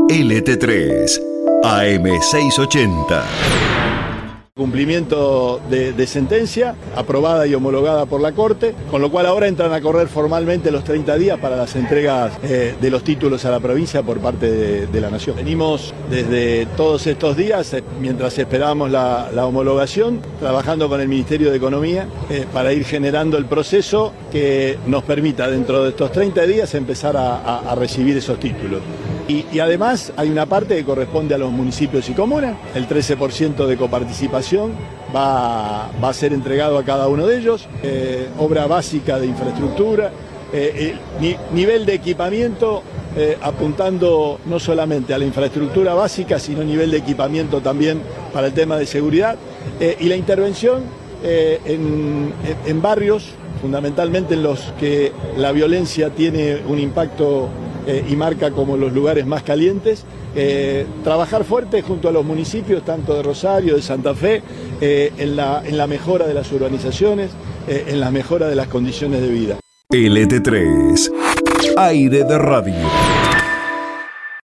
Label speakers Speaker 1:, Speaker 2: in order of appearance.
Speaker 1: LT3, AM680.
Speaker 2: Cumplimiento de sentencia aprobada y homologada por la Corte, con lo cual ahora entran a correr formalmente los 30 días para las entregas de los títulos a la provincia por parte de la Nación. Venimos desde todos estos días, mientras esperábamos la homologación, trabajando con el Ministerio de Economía para ir generando el proceso que nos permita dentro de estos 30 días empezar a recibir esos títulos. Y además hay una parte que corresponde a los municipios y comunas, el 13% de coparticipación va a ser entregado a cada uno de ellos, obra básica de infraestructura, nivel de equipamiento apuntando no solamente a la infraestructura básica, sino nivel de equipamiento también para el tema de seguridad y la intervención en barrios, fundamentalmente en los que la violencia tiene un impacto y marca como los lugares más calientes, trabajar fuerte junto a los municipios, tanto de Rosario, de Santa Fe, en la mejora de las urbanizaciones, en la mejora de las condiciones de vida.
Speaker 1: LT3, aire de radio.